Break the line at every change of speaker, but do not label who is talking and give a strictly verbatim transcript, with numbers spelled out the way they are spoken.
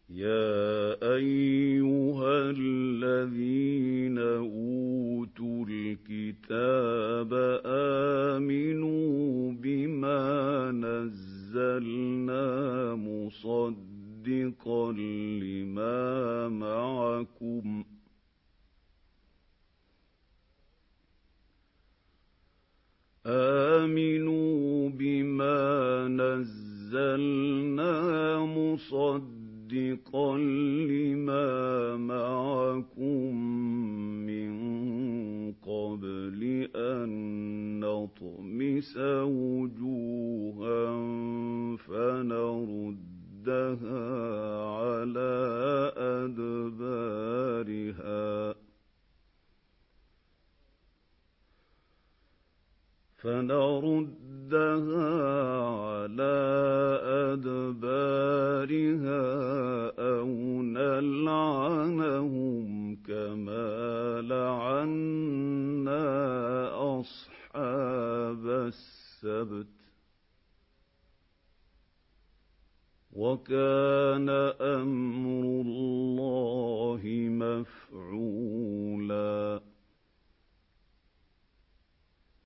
يَا أَيُّهَا الَّذِينَ أُوتُوا الْكِتَابَ آمِنُوا بِمَا نَزَّلْنَا مُصَدِّقًا لِّمَا مَعَكُمْ ۖ آمِنُوا بِمَا نَزَّلْنَا مُصَدِّقًا لِّمَا مَعَكُم مِّن قَبْلِ أَن نَّطْمِسَ وُجُوهًا فَنَرُدَّهَا عَلَىٰ أَدْبَارِهَا فَنَرُدَّهَا عَلَىٰ أَدْبَارِهَا أَوْ نَلْعَنَهُمْ كَمَا لَعَنَّا أَصْحَابَ السَّبْتِ ۚ وَكَانَ أَمْرُ